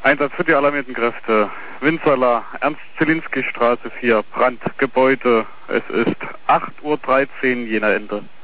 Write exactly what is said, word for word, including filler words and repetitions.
Einsatz für die alarmierten Kräfte. Winzerla, Ernst-Zielinski-Straße vier, Brandgebäude. Es ist acht Uhr dreizehn, jener Ende.